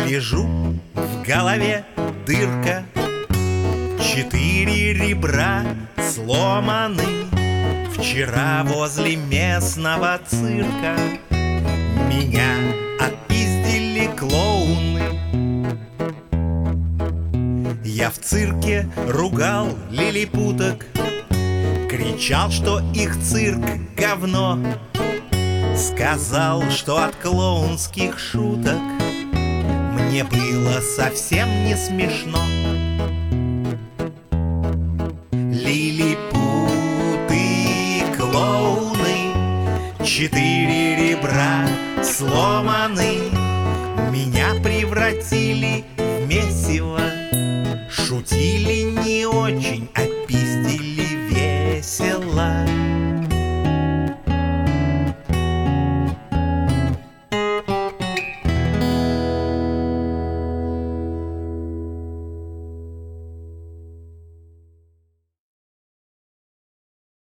Гляжу, в голове дырка, 4 ребра сломаны. Вчера возле местного цирка меня отпиздили клоуны. Я в цирке ругал лилипуток, кричал, что их цирк говно. Сказал, что от клоунских шуток мне было совсем не смешно. Лилипуты, клоуны, 4 ребра сломаны. Меня превратили в месиво. Шутили не очень